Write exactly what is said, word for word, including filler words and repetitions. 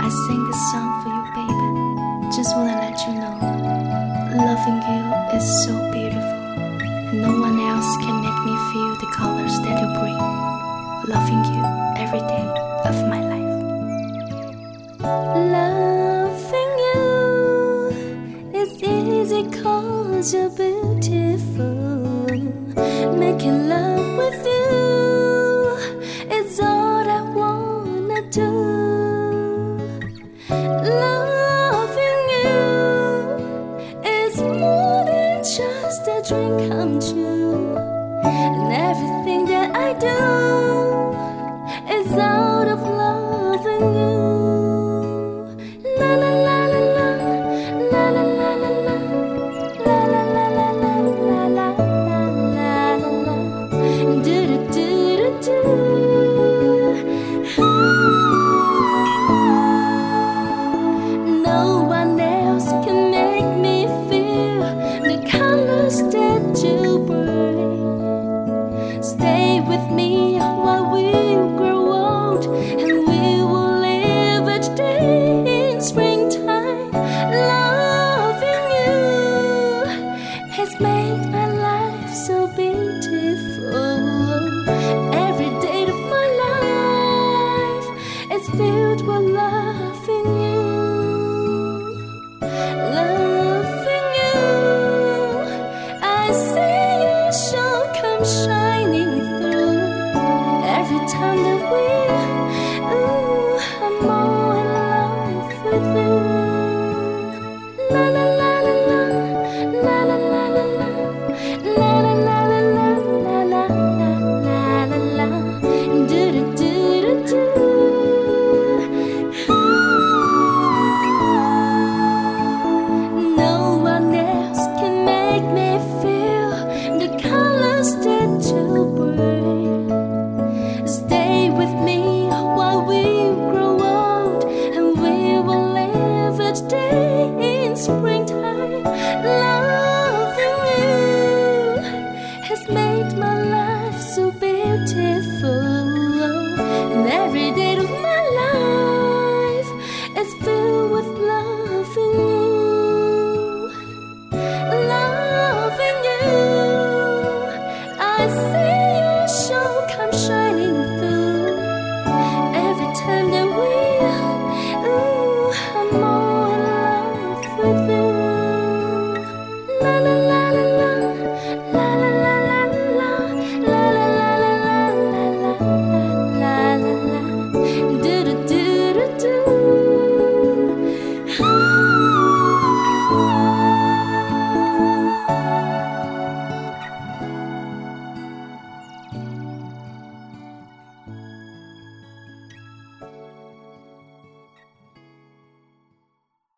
I sing this song for you, baby. Just wanna let you know, loving you is so beautiful, and no one else can make me feel the colors that you bring. Loving you every day of my life. Loving you is easy 'cause you're beautiful. Making love with you is all I wanna do. Loving you is more than just a dream come true. And everything that I do is out of loving you. La la la la la, la la la la la, la la la la la, la la la la la, do do do do do. No one else can make me feel the colors that you bring. Stay with me while we grow old, and we will live each day in springtime. Loving you has made my life so beautiful. Every day of my life is filled with